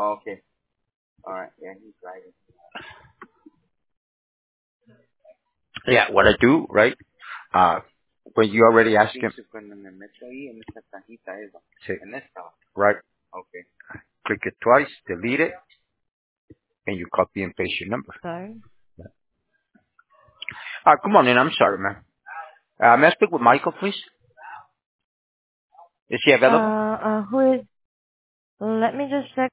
Oh, okay. All right. Yeah, he's driving. Yeah, what I do, right? When you already ask him, Cuando me meto ahí en esta cajita esa. say, En esta. right, Okay. click it twice, delete it, and you copy and paste your number. Sorry. Good morning. I'm sorry, man. May I speak with Michael, please? Is he available? Who is? Let me just check